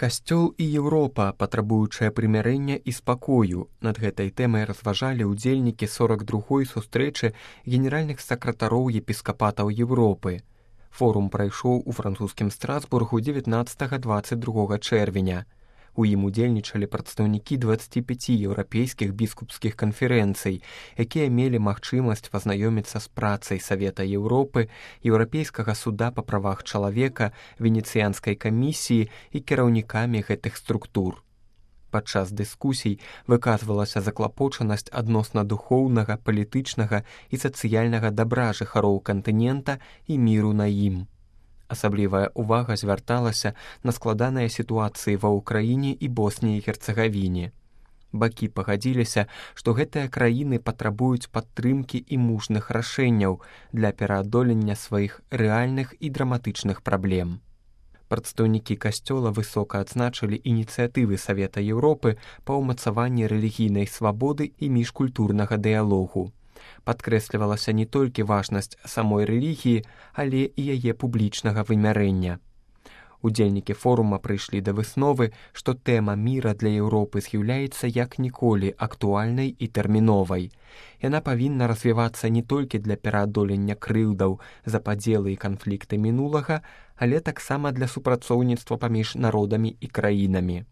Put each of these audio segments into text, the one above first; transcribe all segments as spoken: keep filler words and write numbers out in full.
Касцёл і Еўропа, патрабуючая прымірэння і спакою. Над гэтай тэмай разважалі ўдзельнікі сорак другой сустрэчы генеральных сакратароў епіскапатаў Еўропы. Форум прайшоў у французскім Страсбургу дзевятнаццатага - дваццаць другога чэрвеня. У ім удзельнічалі прадстаўнікі дваццаці пяці еўрапейскіх біскупскіх канферэнцый, якія мелі магчымасць пазнаёміцца з працай Савета Еўропы, Еўрапейскага суда па правах чалавека, Венецыянскай камісіі і кіраўнікамі гэтых структур. Падчас дыскусій выказвалася заклапочанасць адносна духоўнага, палітычнага і сацыяльнага дабра жыхароў кантынента і міру на ім. Асаблівая ўвага звярталася на складаныя сітуацыі ва ўкраіне і Босніі і Герцагавіне. Бакі пагадзіліся, што гэтыя краіны патрабуюць падтрымкі і мужных рашэнняў для пераадолення сваіх рэальных і драматычных праблем. Прадстаўнікі касцёла высока адзначылі ініцыятывы Савета Еўропы па ўмацаванні рэлігійнай свабоды і міжкультурнага дыялогу. Падкрэслівалася не толькі важнасць самой рэлігіі, але і яе публічнага вымярэння. Удзельнікі форума прыйшлі да высновы, што тэма міра для Еўропы з'яўляецца як ніколі актуальнай і тэрміновай. Яна павінна развівацца не толькі для пераадолення крыўдаў за падзелы і канфлікты мінулага, але таксама для супрацоўніцтва паміж народамі і краінамі.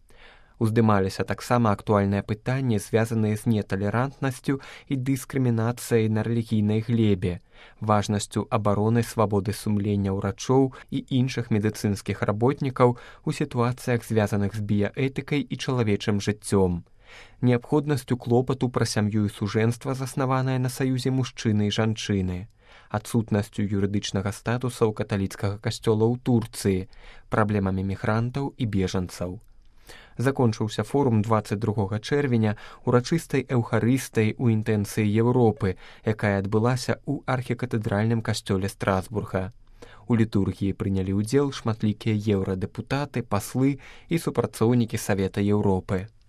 Уздымаліся таксама актуальныя пытанні, звязаныя з неталерантнасцю і дыскрымінацыяй на рэлігійнай глебе, важнасцю абароны свабоды сумлення ўрачоў і іншых медыцынскіх работнікаў у сітуацыях, звязаных з біяэтыкай і чалавечым жыццём, неабходнасцю клопату пра сям'ю і сужэнства, заснаванае на саюзе мужчыны і жанчыны, адсутнасцю юрыдычнага статуса ў каталіцкага касцёла ў Турцыі, праблемамі мігрантаў і бежанцаў. Закончыўся форум дваццаць другога чэрвеня урачыстай эўхарыстай у інтэнцыі Еўропы, якая адбылася ў архікатэдральным касцёле Страсбурга. У літургіі прынялі ўдзел шматлікія еўрадэпутаты, паслы і супрацоўнікі Савета Еўропы.